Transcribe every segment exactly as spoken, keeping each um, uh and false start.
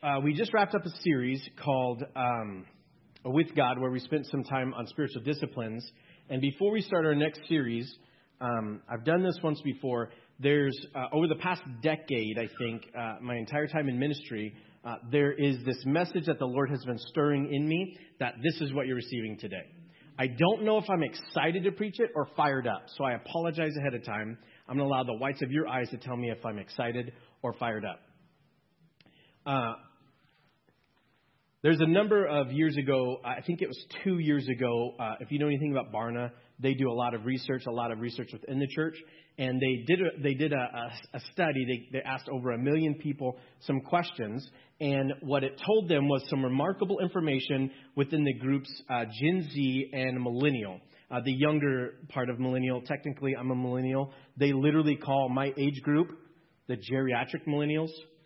uh, we just wrapped up a series called um, With God, where we spent some time on spiritual disciplines. And before we start our next series, um, I've done this once before. There's, uh, over the past decade, I think, uh, my entire time in ministry, uh, there is this message that the Lord has been stirring in me that this is what you're receiving today. I don't know if I'm excited to preach it or fired up, so I apologize ahead of time. I'm going to allow the whites of your eyes to tell me if I'm excited or fired up. Uh, there's a number of years ago, I think it was two years ago, uh, if you know anything about Barna, they do a lot of research, a lot of research within the church, and they did a, they did a, a, a study. They, they asked over a million people some questions, and what it told them was some remarkable information within the groups uh, Gen Z and Millennial. Uh, the younger part of Millennial, technically I'm a Millennial. They literally call my age group the geriatric Millennials.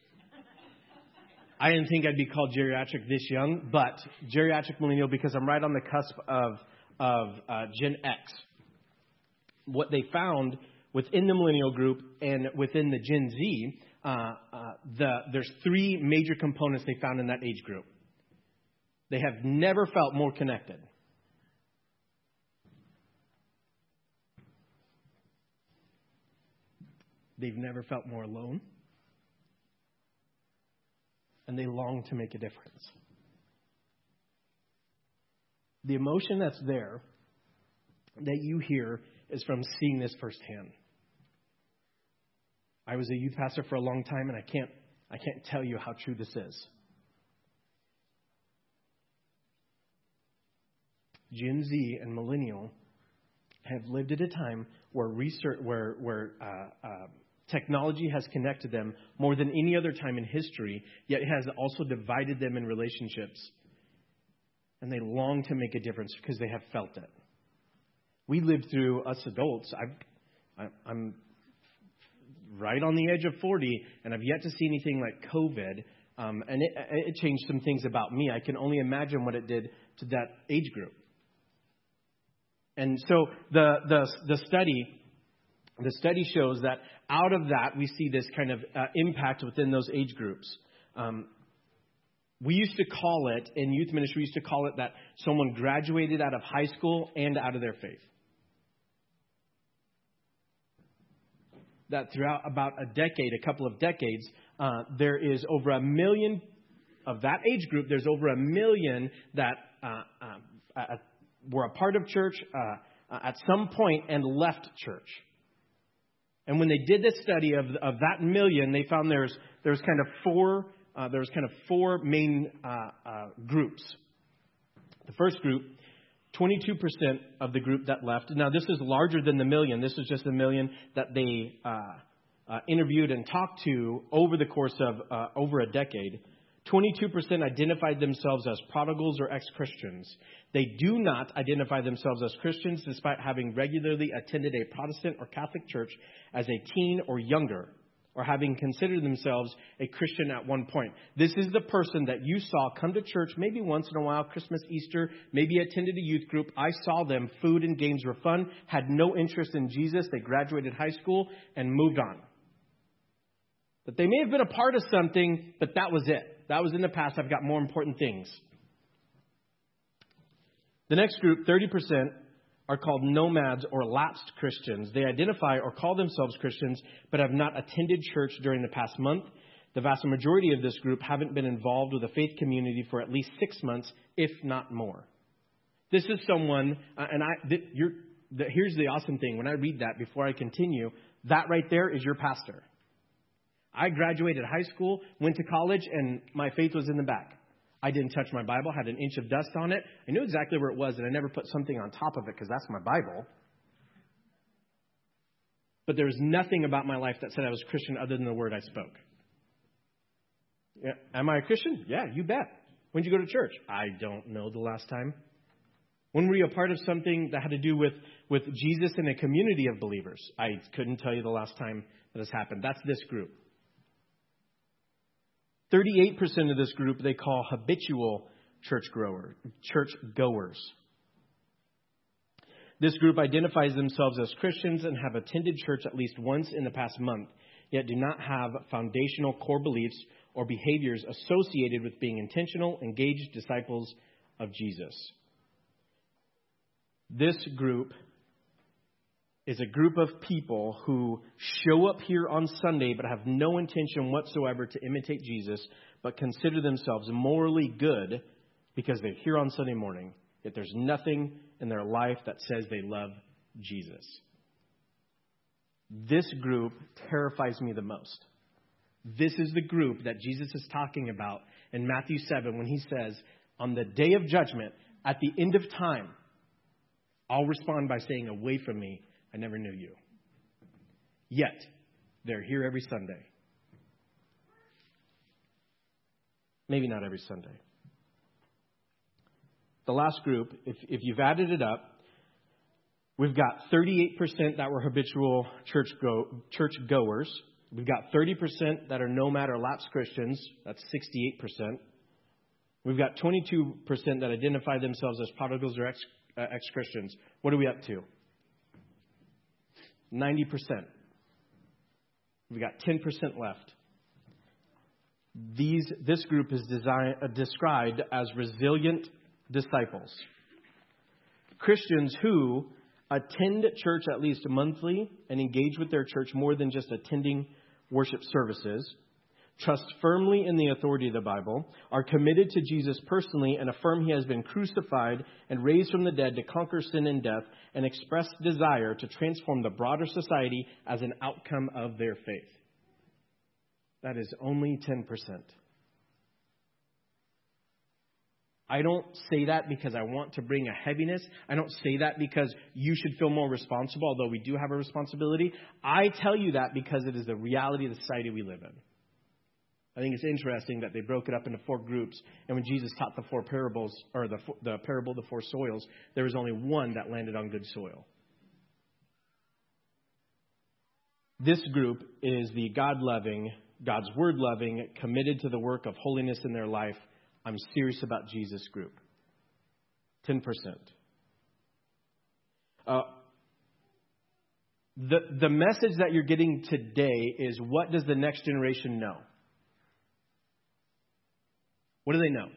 I didn't think I'd be called geriatric this young, but geriatric Millennial because I'm right on the cusp of of uh, Gen X. What they found within the Millennial group and within the Gen Z, uh, uh, the, there's three major components they found in that age group. They have never felt more connected. They've never felt more alone. And they long to make a difference. The emotion that's there that you hear is from seeing this firsthand. I was a youth pastor for a long time, and I can't I can't tell you how true this is. Gen Z and Millennial have lived at a time where research, where where uh, uh, technology has connected them more than any other time in history, yet it has also divided them in relationships. And they long to make a difference because they have felt it. We lived through, us adults, I've, I'm right on the edge of forty, and I've yet to see anything like COVID. Um, and it, it changed some things about me. I can only imagine what it did to that age group. And so the the, the study... The study shows that out of that, we see this kind of uh, impact within those age groups. Um, we used to call it, in youth ministry, we used to call it that someone graduated out of high school and out of their faith. That throughout about a decade, a couple of decades, uh, there is over a million of that age group. There's over a million that uh, uh, uh, were a part of church uh, at some point and left church. And when they did this study of of that million, they found there's there's kind of four uh, there's kind of four main uh, uh, groups. The first group, twenty-two percent of the group that left. Now this is larger than the million. This is just the million that they uh, uh, interviewed and talked to over the course of uh, over a decade. twenty-two percent identified themselves as prodigals or ex-Christians. They do not identify themselves as Christians despite having regularly attended a Protestant or Catholic church as a teen or younger, or having considered themselves a Christian at one point. This is the person that you saw come to church maybe once in a while, Christmas, Easter, maybe attended a youth group. I saw them. Food and games were fun, had no interest in Jesus. They graduated high school and moved on. But they may have been a part of something, but that was it. That was in the past. I've got more important things. The next group, thirty percent, are called nomads or lapsed Christians. They identify or call themselves Christians, but have not attended church during the past month. The vast majority of this group haven't been involved with a faith community for at least six months, if not more. This is someone, uh, and I. Th- you're, the, here's the awesome thing. When I read that, before I continue, that right there is your pastor. I graduated high school, went to college, and my faith was in the back. I didn't touch my Bible, had an inch of dust on it. I knew exactly where it was, and I never put something on top of it because that's my Bible. But there was nothing about my life that said I was Christian other than the word I spoke. Yeah. Am I a Christian? Yeah, you bet. When did you go to church? I don't know the last time. When were you a part of something that had to do with, with Jesus and a community of believers? I couldn't tell you the last time that has happened. That's this group. thirty-eight percent of this group they call habitual church grower, church goers. This group identifies themselves as Christians and have attended church at least once in the past month, yet do not have foundational core beliefs or behaviors associated with being intentional, engaged disciples of Jesus. This group is a group of people who show up here on Sunday but have no intention whatsoever to imitate Jesus, but consider themselves morally good because they're here on Sunday morning, yet there's nothing in their life that says they love Jesus. This group terrifies me the most. This is the group that Jesus is talking about in Matthew seven when he says, on the day of judgment, at the end of time, I'll respond by saying, away from me, I never knew you. Yet, they're here every Sunday. Maybe not every Sunday. The last group, if, if you've added it up, we've got thirty-eight percent that were habitual church go, church goers. We've got thirty percent that are nomad or lapsed Christians. That's sixty-eight percent. We've got twenty-two percent that identify themselves as prodigals or ex, uh, ex-Christians. What are we up to? ninety percent. We've got ten percent left. These, this group is design, uh, described as resilient disciples. Christians who attend church at least monthly and engage with their church more than just attending worship services, trust firmly in the authority of the Bible, are committed to Jesus personally and affirm he has been crucified and raised from the dead to conquer sin and death, and express desire to transform the broader society as an outcome of their faith. That is only ten percent. I don't say that because I want to bring a heaviness. I don't say that because you should feel more responsible, although we do have a responsibility. I tell you that because it is the reality of the society we live in. I think it's interesting that they broke it up into four groups. And when Jesus taught the four parables, or the, the parable of the four soils, there was only one that landed on good soil. This group is the God-loving, God's word-loving, committed to the work of holiness in their life. I'm serious about Jesus group. ten percent. Uh, the, the message that you're getting today is, what does the next generation know? What do they know?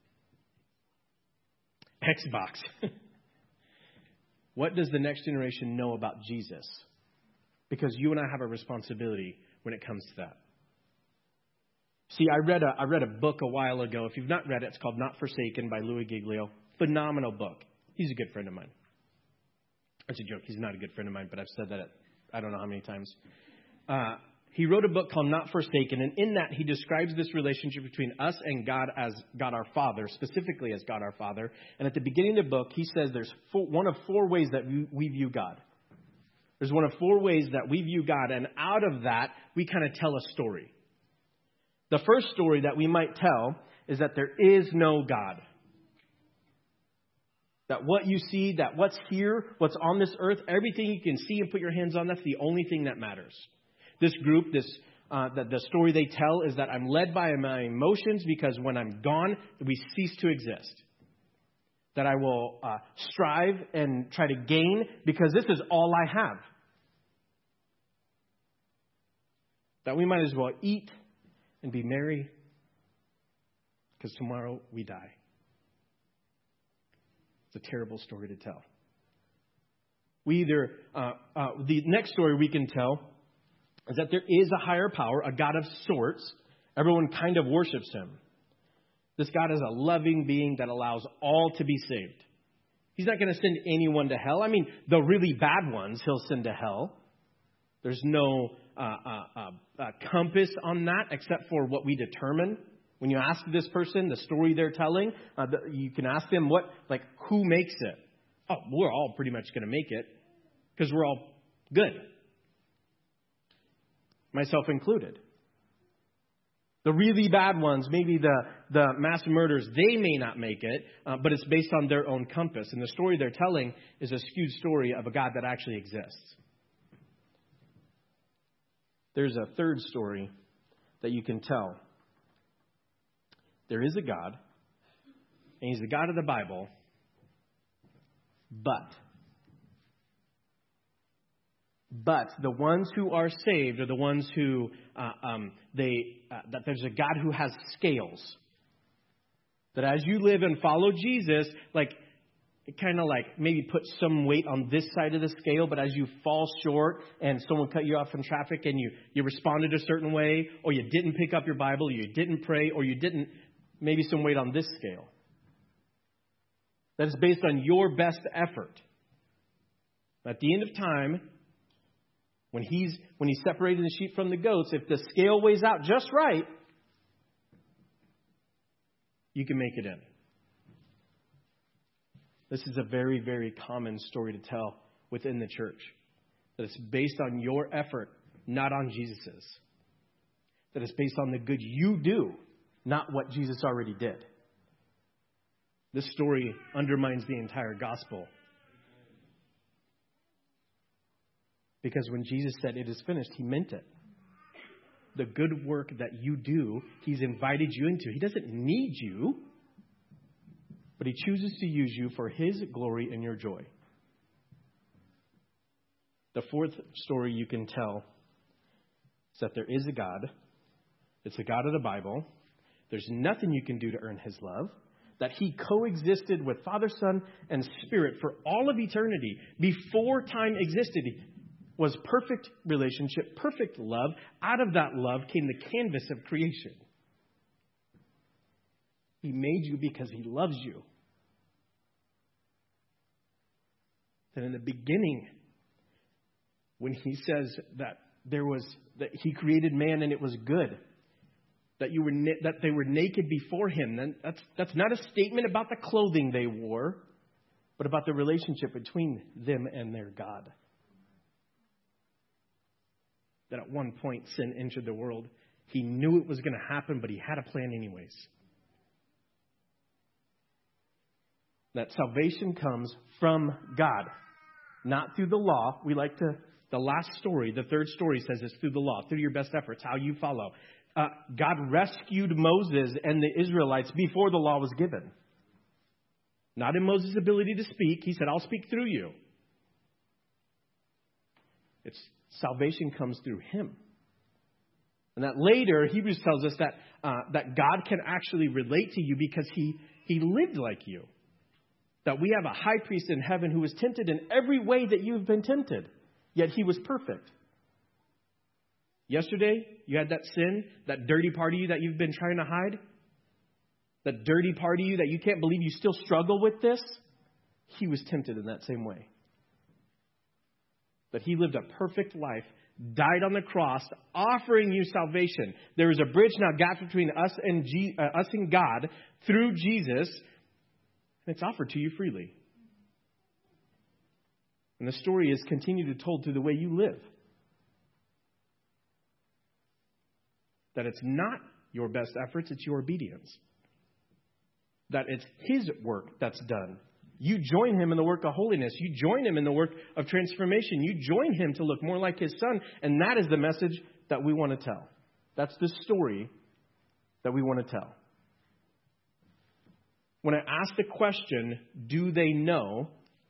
Xbox. What does the next generation know about Jesus? Because you and I have a responsibility when it comes to that. See, I read a I read a book a while ago. If you've not read it, it's called Not Forsaken by Louis Giglio. Phenomenal book. He's a good friend of mine. That's a joke. He's not a good friend of mine, but I've said that at, I don't know how many times. Uh, he wrote a book called Not Forsaken, and in that he describes this relationship between us and God as God our Father, specifically as God our Father. And at the beginning of the book, he says there's four, one of four ways that we, we view God. There's one of four ways that we view God, and out of that, we kind of tell a story. The first story that we might tell is that there is no God. That what you see, that what's here, what's on this earth, everything you can see and put your hands on, that's the only thing that matters. This group, this uh, the, the story they tell is that I'm led by my emotions because when I'm gone, we cease to exist. That I will uh, strive and try to gain because this is all I have. That we might as well eat and be merry because tomorrow we die. It's a terrible story to tell. We either, uh, uh, the next story we can tell is that there is a higher power, a God of sorts. Everyone kind of worships him. This God is a loving being that allows all to be saved. He's not going to send anyone to hell. I mean, the really bad ones he'll send to hell. There's no uh, uh, uh, uh, compass on that except for what we determine. When you ask this person the story they're telling, uh, the, you can ask them what, like, who makes it? Oh, we're all pretty much going to make it because we're all good, myself included. The really bad ones, maybe the, the mass murderers, they may not make it, uh, but it's based on their own compass. And the story they're telling is a skewed story of a God that actually exists. There's a third story that you can tell. There is a God, and he's the God of the Bible, but But the ones who are saved are the ones who, uh, um, they uh, that there's a God who has scales. That as you live and follow Jesus, like, it kind of like maybe put some weight on this side of the scale, but as you fall short and someone cut you off in traffic and you, you responded a certain way, or you didn't pick up your Bible, or you didn't pray, or you didn't, maybe some weight on this scale. That is based on your best effort. At the end of time, when he's when he's separating the sheep from the goats, if the scale weighs out just right, you can make it in. This is a very, very common story to tell within the church. That it's based on your effort, not on Jesus's. That it's based on the good you do, not what Jesus already did. This story undermines the entire gospel. Because when Jesus said it is finished, he meant it. The good work that you do, he's invited you into. He doesn't need you. But he chooses to use you for his glory and your joy. The fourth story you can tell is that there is a God. It's the God of the Bible. There's nothing you can do to earn his love. That he coexisted with Father, Son, and Spirit for all of eternity. Before time existed, he was perfect relationship, perfect love. Out of that love came the canvas of creation. He made you because he loves you. And in the beginning, when he says that there was that he created man and it was good, that you were na- that they were naked before him, then that's that's not a statement about the clothing they wore, but about the relationship between them and their God. That at one point sin entered the world. He knew it was going to happen, but he had a plan anyways. That salvation comes from God, not through the law. We like to, the last story, the third story says it's through the law, through your best efforts, how you follow. Uh, God rescued Moses and the Israelites before the law was given. Not in Moses' ability to speak. He said, I'll speak through you. It's salvation comes through him. And that later, Hebrews tells us that uh, that God can actually relate to you because he he lived like you. That we have a high priest in heaven who was tempted in every way that you've been tempted, yet he was perfect. Yesterday, you had that sin, that dirty part of you that you've been trying to hide, that dirty part of you that you can't believe you still struggle with this. He was tempted in that same way. But he lived a perfect life, died on the cross, offering you salvation. There is a bridge now got between us and G, uh, us and God through Jesus. And it's offered to you freely. And the story is continued to told through the way you live. That it's not your best efforts, it's your obedience. That it's his work that's done. You join him in the work of holiness. You join him in the work of transformation. You join him to look more like his son. And that is the message that we want to tell. That's the story that we want to tell. When I ask the question, do they know?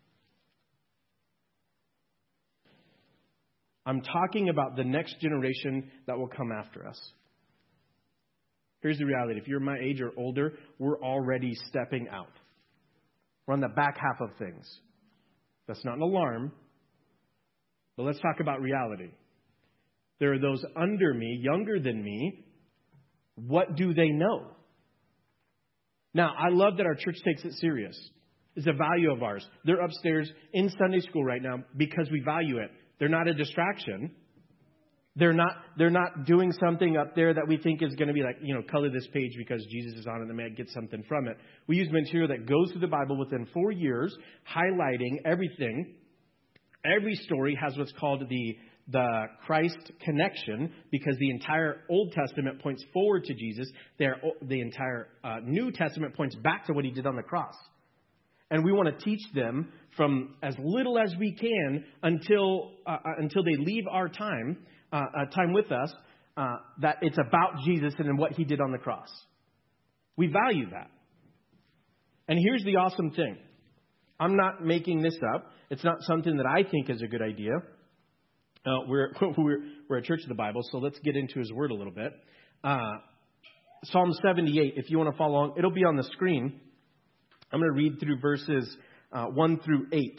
I'm talking about the next generation that will come after us. Here's the reality. If you're my age or older, we're already stepping out. We're on the back half of things. That's not an alarm. But let's talk about reality. There are those under me, younger than me. What do they know? Now, I love that our church takes it serious. It's a value of ours. They're upstairs in Sunday school right now because we value it. They're not a distraction. They're not, they're not doing something up there that we think is going to be like, you know, color this page because Jesus is on it and they might get something from it. We use material that goes through the Bible within four years, highlighting everything. Every story has what's called the the Christ connection because the entire Old Testament points forward to Jesus. Their, the entire uh, New Testament points back to what he did on the cross. And we want to teach them from as little as we can until uh, until they leave our time, uh, uh, time with us, uh, that it's about Jesus and what he did on the cross. We value that. And here's the awesome thing. I'm not making this up. It's not something that I think is a good idea. Uh, we're, we're, we're a church of the Bible, so let's get into his word a little bit. Uh, Psalm seventy-eight, if you want to follow along, it'll be on the screen. I'm going to read through verses uh, one through eight.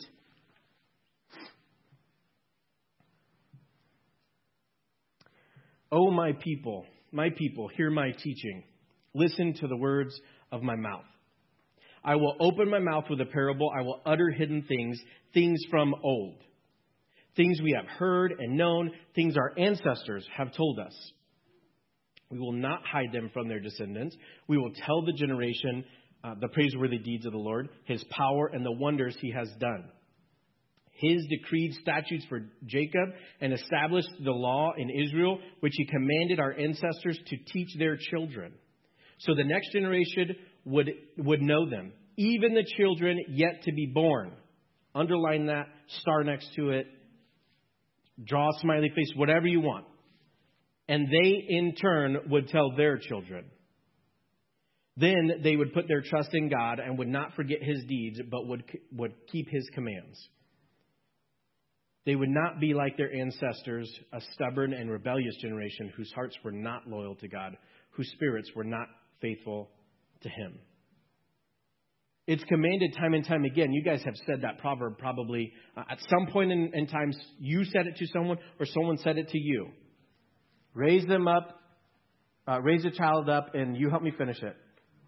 O my people, my people, hear my teaching. Listen to the words of my mouth. I will open my mouth with a parable. I will utter hidden things, things from old. Things we have heard and known, things our ancestors have told us. We will not hide them from their descendants. We will tell the generation uh, the praiseworthy deeds of the Lord, his power and the wonders he has done. His decreed statutes for Jacob and established the law in Israel, which he commanded our ancestors to teach their children. So the next generation would, would know them, even the children yet to be born. Underline that, star next to it, draw a smiley face, whatever you want. And they, in turn, would tell their children. Then they would put their trust in God and would not forget his deeds, but would, would keep his commands. They would not be like their ancestors, a stubborn and rebellious generation whose hearts were not loyal to God, whose spirits were not faithful to him. It's commanded time and time again. You guys have said that proverb probably uh, at some point in, in time. You said it to someone or someone said it to you. Raise them up, uh, raise a child up, and you help me finish it.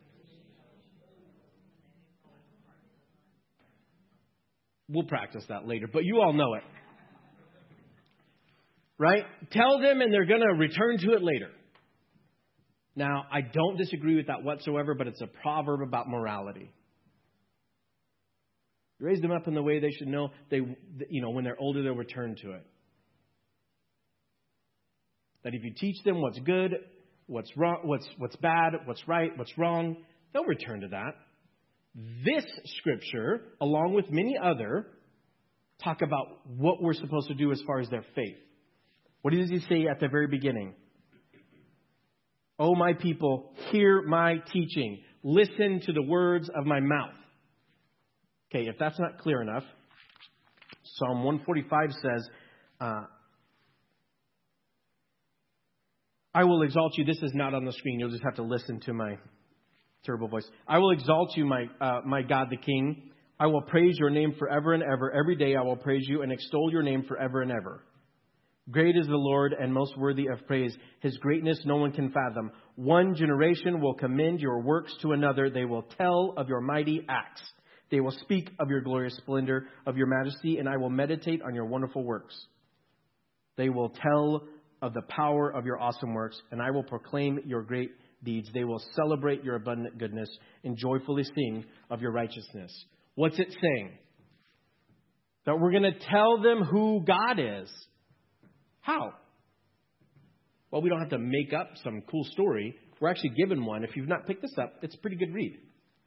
We'll practice that later, but you all know it. Right? Tell them and they're going to return to it later. Now, I don't disagree with that whatsoever, but it's a proverb about morality. Raise them up in the way they should know. They, you know, when they're older, they'll return to it. That if you teach them what's good, what's wrong, what's what's bad, what's right, what's wrong, they'll return to that. This scripture, along with many other, talk about what we're supposed to do as far as their faith. What does he say at the very beginning? O my people, hear my teaching. Listen to the words of my mouth. Okay, if that's not clear enough, Psalm one forty-five says, uh, I will exalt you. This is not on the screen. You'll just have to listen to my terrible voice. I will exalt you, my uh, my God the King. I will praise your name forever and ever. Every day I will praise you and extol your name forever and ever. Great is the Lord and most worthy of praise. His greatness no one can fathom. One generation will commend your works to another. They will tell of your mighty acts. They will speak of your glorious splendor, of your majesty, and I will meditate on your wonderful works. They will tell of the power of your awesome works, and I will proclaim your great deeds. They will celebrate your abundant goodness and joyfully sing of your righteousness. What's it saying? That we're going to tell them who God is. How? Well, we don't have to make up some cool story. We're actually given one. If you've not picked this up, it's a pretty good read.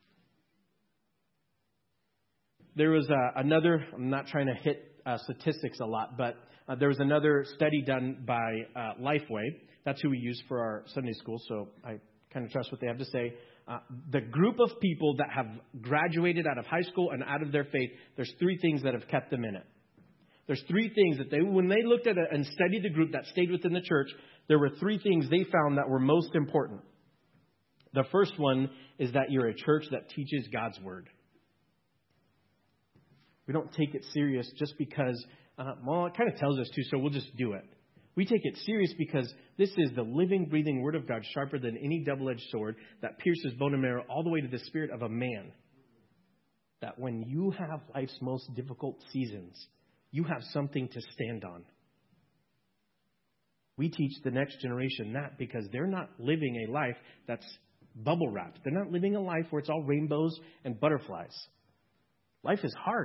There was uh, another, I'm not trying to hit uh, statistics a lot, but uh, there was another study done by uh, Lifeway. That's who we use for our Sunday school, so I kind of trust what they have to say. Uh, the group of people that have graduated out of high school and out of their faith, there's three things that have kept them in it. There's three things that they, when they looked at it and studied the group that stayed within the church, there were three things they found that were most important. The first one is that you're a church that teaches God's word. We don't take it serious just because, uh, well, it kind of tells us to, so we'll just do it. We take it serious because this is the living, breathing word of God, sharper than any double-edged sword that pierces bone and marrow all the way to the spirit of a man. That when you have life's most difficult seasons, you have something to stand on. We teach the next generation that because they're not living a life that's bubble wrapped. They're not living a life where it's all rainbows and butterflies. Life is hard.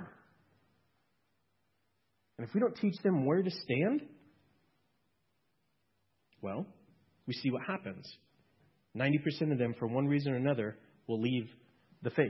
And if we don't teach them where to stand, well, we see what happens. ninety percent of them, for one reason or another, will leave the faith.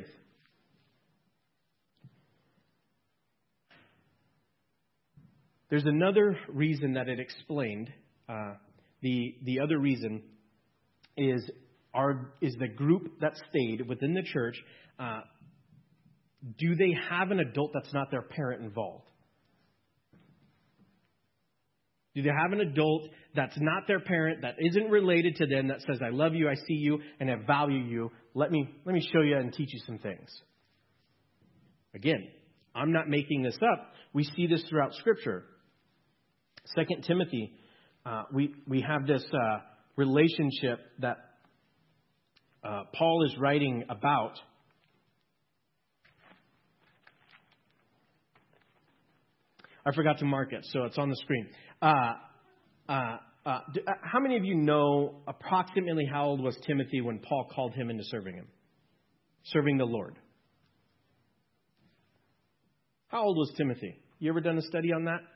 There's another reason that it explained. Uh, the the other reason is our is the group that stayed within the church. Uh, do they have an adult that's not their parent involved? Do they have an adult that's not their parent, that isn't related to them, that says, I love you, I see you, and I value you. Let me, let me show you and teach you some things. Again, I'm not making this up. We see this throughout Scripture. Second Timothy, uh, we, we have this uh, relationship that uh, Paul is writing about. I forgot to mark it, so it's on the screen. Uh, uh, uh, do, uh, how many of you know approximately how old was Timothy when Paul called him into serving him? Serving the Lord. How old was Timothy? You ever done a study on that?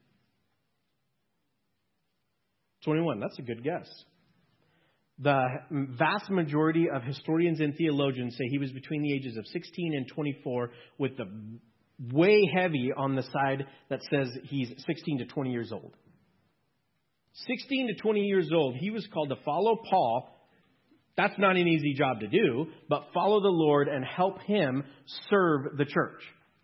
twenty-one. That's a good guess. The vast majority of historians and theologians say he was between the ages of sixteen and twenty-four, with the way heavy on the side that says he's sixteen to twenty years old. sixteen to twenty years old, he was called to follow Paul. That's not an easy job to do, but follow the Lord and help him serve the church.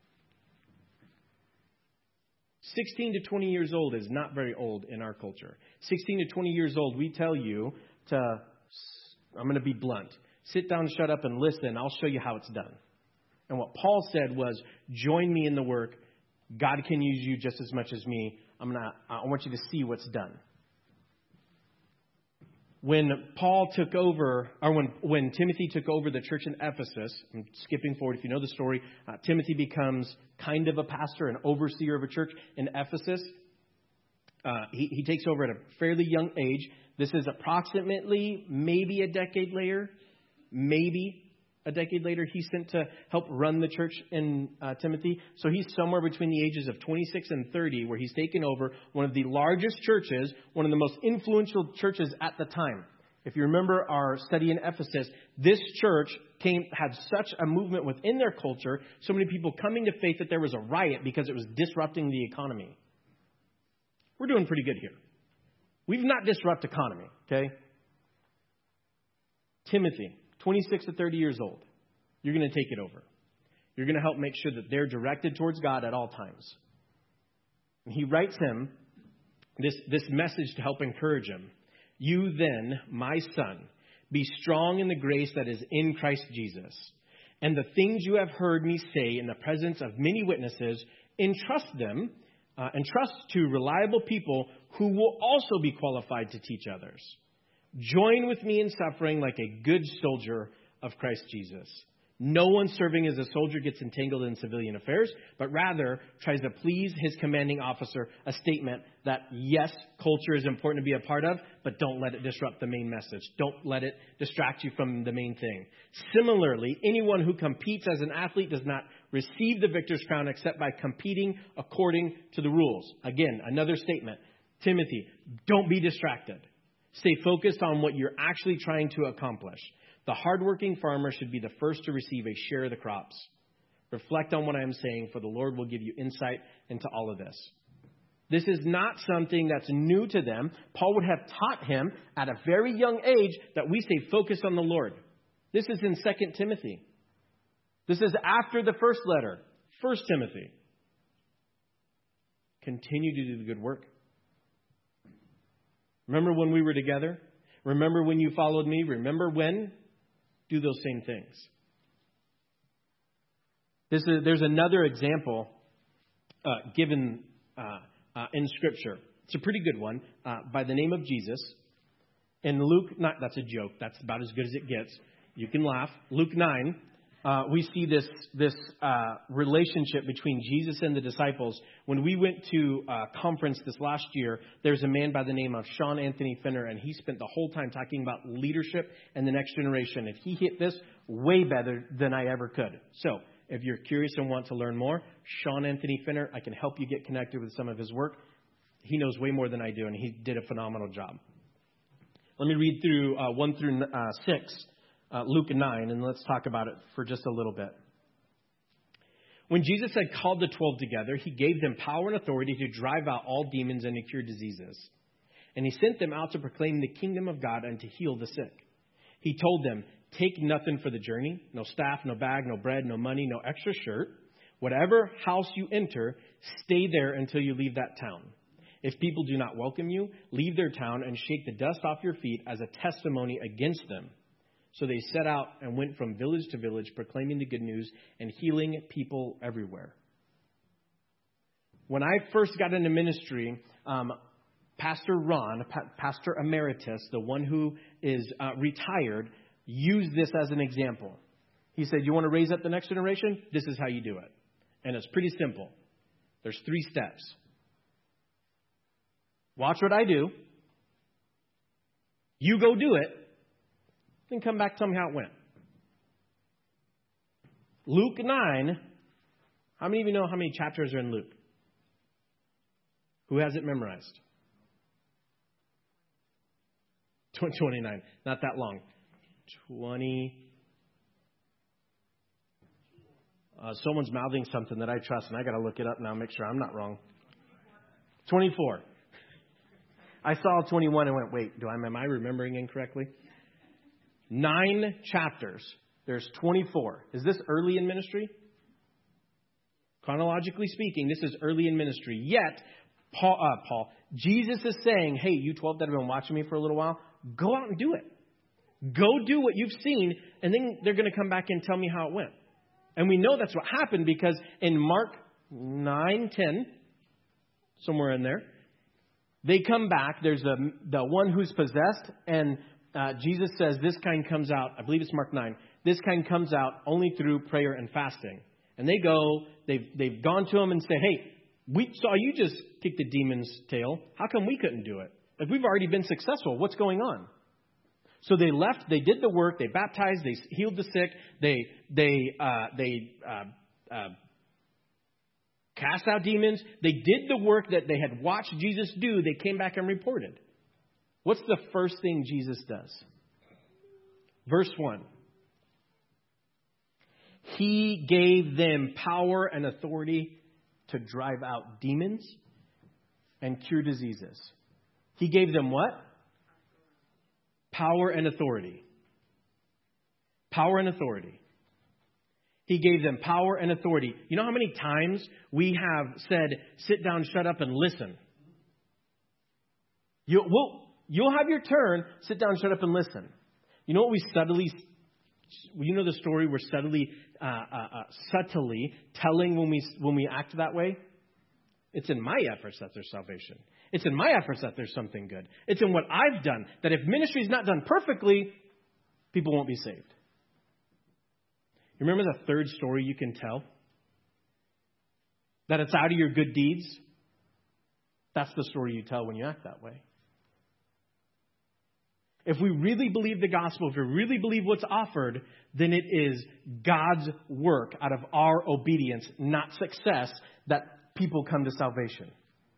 sixteen to twenty years old is not very old in our culture. sixteen to twenty years old, we tell you to, I'm going to be blunt, sit down, shut up, and listen. I'll show you how it's done. And what Paul said was, join me in the work. God can use you just as much as me. I'm gonna, I want you to see what's done. When Paul took over, or when, when Timothy took over the church in Ephesus, I'm skipping forward if you know the story, uh, Timothy becomes kind of a pastor, an overseer of a church in Ephesus. Uh, he, he takes over at a fairly young age. This is approximately maybe a decade later, maybe a decade later, he's sent to help run the church in uh, Timothy. So he's somewhere between the ages of twenty-six and thirty, where he's taken over one of the largest churches, one of the most influential churches at the time. If you remember our study in Ephesus, this church came had such a movement within their culture, so many people coming to faith that there was a riot because it was disrupting the economy. We're doing pretty good here. We've not disrupted economy, okay? Timothy, twenty-six to thirty years old. You're going to take it over. You're going to help make sure that they're directed towards God at all times. And he writes him this, this message to help encourage him. You then, my son, be strong in the grace that is in Christ Jesus. And the things you have heard me say in the presence of many witnesses, entrust them, uh, entrust to reliable people who will also be qualified to teach others. Join with me in suffering like a good soldier of Christ Jesus. No one serving as a soldier gets entangled in civilian affairs, but rather tries to please his commanding officer, a statement that, yes, culture is important to be a part of, but don't let it disrupt the main message. Don't let it distract you from the main thing. Similarly, anyone who competes as an athlete does not receive the victor's crown except by competing according to the rules. Again, another statement. Timothy, don't be distracted. Stay focused on what you're actually trying to accomplish. The hardworking farmer should be the first to receive a share of the crops. Reflect on what I am saying, for the Lord will give you insight into all of this. This is not something that's new to them. Paul would have taught him at a very young age that we stay focused on the Lord. This is in Second Timothy. This is after the first letter, First Timothy. Continue to do the good work. Remember when we were together? Remember when you followed me? Remember when? Do those same things. This is, there's another example uh, given uh, uh, in Scripture. It's a pretty good one uh, by the name of Jesus. In Luke, not, that's a joke. That's about as good as it gets. You can laugh. Luke nine. Uh, we see this this uh, relationship between Jesus and the disciples. When we went to a conference this last year, there's a man by the name of Sean Anthony Finner, and he spent the whole time talking about leadership and the next generation. And he hit this way better than I ever could. So if you're curious and want to learn more, Sean Anthony Finner, I can help you get connected with some of his work. He knows way more than I do, and he did a phenomenal job. Let me read through uh, one through uh, six. Uh, Luke nine, and let's talk about it for just a little bit. When Jesus had called the twelve together, he gave them power and authority to drive out all demons and to cure diseases. And he sent them out to proclaim the kingdom of God and to heal the sick. He told them, take nothing for the journey, no staff, no bag, no bread, no money, no extra shirt. Whatever house you enter, stay there until you leave that town. If people do not welcome you, leave their town and shake the dust off your feet as a testimony against them. So they set out and went from village to village, proclaiming the good news and healing people everywhere. When I first got into ministry, um, Pastor Ron, pa- Pastor Emeritus, the one who is uh, retired, used this as an example. He said, you want to raise up the next generation? This is how you do it. And it's pretty simple. There's three steps. Watch what I do. You go do it. Then come back, tell me how it went. Luke nine. How many of you know how many chapters are in Luke? Who has it memorized? twenty-nine. Not that long. twenty. Uh, someone's mouthing something that I trust, and I got to look it up now, make sure I'm not wrong. twenty-four. I saw twenty-one and went, wait, do I, am I remembering incorrectly? Nine chapters. There's twenty-four. Is this early in ministry? Chronologically speaking, this is early in ministry. Yet, Paul, uh, Paul, Jesus is saying, hey, you twelve that have been watching me for a little while, go out and do it. Go do what you've seen, and then they're going to come back and tell me how it went. And we know that's what happened because in Mark nine, ten, somewhere in there, they come back. There's the, the one who's possessed, and uh, Jesus says this kind comes out. I believe it's Mark nine. This kind comes out only through prayer and fasting. And they go, they've, they've gone to him and said, hey, we saw you just kick the demon's tail. How come we couldn't do it? Like, we've already been successful. What's going on? So they left. They did the work. They baptized. They healed the sick. They they uh, they uh, uh, cast out demons. They did the work that they had watched Jesus do. They came back and reported. What's the first thing Jesus does? Verse one. He gave them power and authority to drive out demons and cure diseases. He gave them what? Power and authority. Power and authority. He gave them power and authority. You know how many times we have said, sit down, shut up, and listen? You, we'll, you'll have your turn, sit down, shut up, and listen. You know what we subtly, you know the story we're subtly, uh, uh, uh, subtly telling when we, when we act that way? It's in my efforts that there's salvation. It's in my efforts that there's something good. It's in what I've done. That if ministry is not done perfectly, people won't be saved. You remember the third story you can tell? That it's out of your good deeds? That's the story you tell when you act that way. If we really believe the gospel, if we really believe what's offered, then it is God's work out of our obedience, not success, that people come to salvation.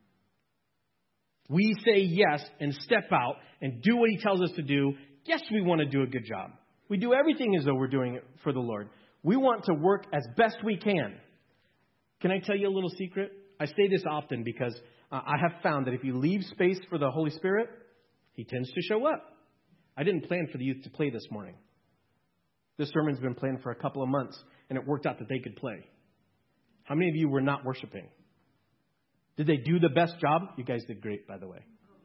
We say yes and step out and do what he tells us to do. Yes, we want to do a good job. We do everything as though we're doing it for the Lord. We want to work as best we can. Can I tell you a little secret? I say this often because uh, I have found that if you leave space for the Holy Spirit, he tends to show up. I didn't plan for the youth to play this morning. This sermon's been planned for a couple of months, and it worked out that they could play. How many of you were not worshiping? Did they do the best job? You guys did great, by the way.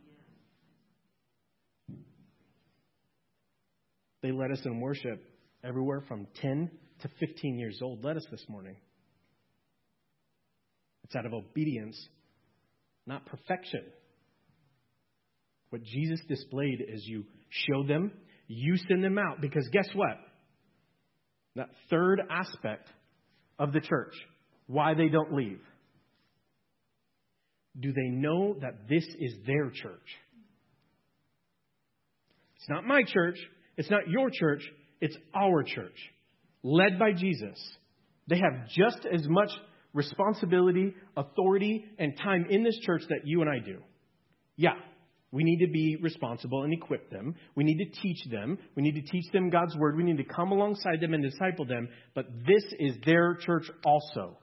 They led us in worship everywhere from ten to fifteen years old. Led us this morning. It's out of obedience, not perfection. What Jesus displayed is you show them, you send them out. Because guess what? That third aspect of the church, why they don't leave. Do they know that this is their church? It's not my church. It's not your church. It's our church, led by Jesus. They have just as much responsibility, authority, and time in this church that you and I do. Yeah, we need to be responsible and equip them. We need to teach them. We need to teach them God's word. We need to come alongside them and disciple them. But this is their church also.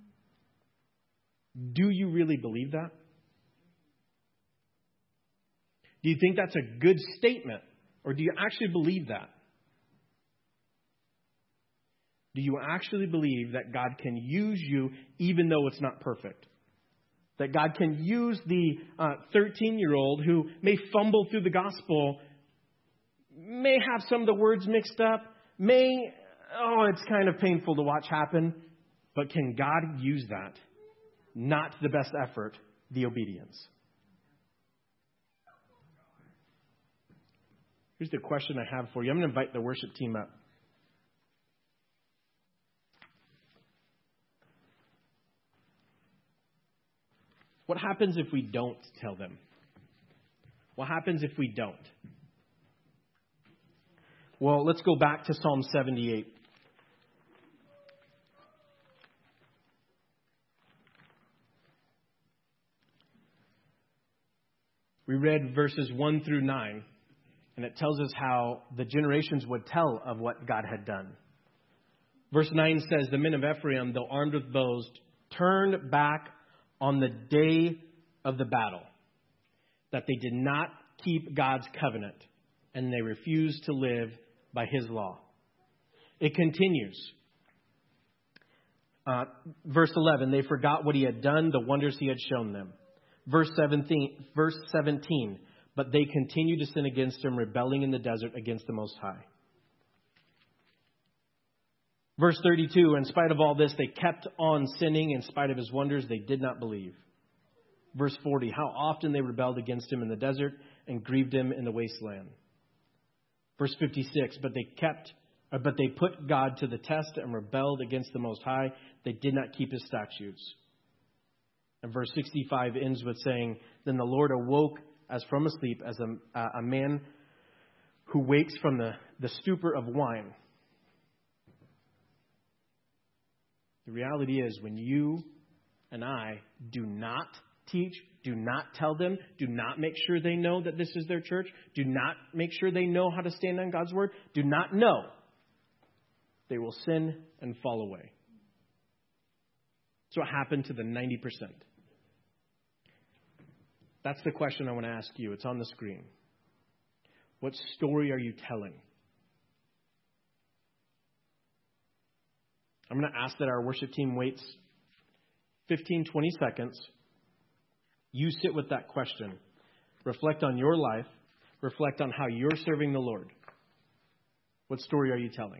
Do you really believe that? Do you think that's a good statement? Or do you actually believe that? Do you actually believe that God can use you even though it's not perfect? That God can use the uh, thirteen-year-old who may fumble through the gospel, may have some of the words mixed up, may, oh, it's kind of painful to watch happen. But can God use that? Not the best effort, the obedience. Here's the question I have for you. I'm going to invite the worship team up. What happens if we don't tell them? What happens if we don't? Well, let's go back to Psalm seventy-eight. We read verses one through nine, and it tells us how the generations would tell of what God had done. Verse nine says, the men of Ephraim, though armed with bows, turned back on the day of the battle, that they did not keep God's covenant, and they refused to live by his law. It continues. Uh, verse eleven, they forgot what he had done, the wonders he had shown them. Verse seventeen, verse seventeen, but they continued to sin against him, rebelling in the desert against the Most High. Verse thirty-two, in spite of all this, they kept on sinning. In spite of his wonders, they did not believe. Verse forty, how often they rebelled against him in the desert and grieved him in the wasteland. Verse fifty-six, but they kept, uh, but they put God to the test and rebelled against the Most High. They did not keep his statutes. And verse sixty-five ends with saying, then the Lord awoke as from a sleep, as a, uh, a man who wakes from the, the stupor of wine. The reality is, when you and I do not teach, do not tell them, do not make sure they know that this is their church, do not make sure they know how to stand on God's word, do not know, they will sin and fall away. That's what happened to the ninety percent. That's the question I want to ask you. It's on the screen. What story are you telling? I'm going to ask that our worship team waits fifteen, twenty seconds. You sit with that question. Reflect on your life. Reflect on how you're serving the Lord. What story are you telling?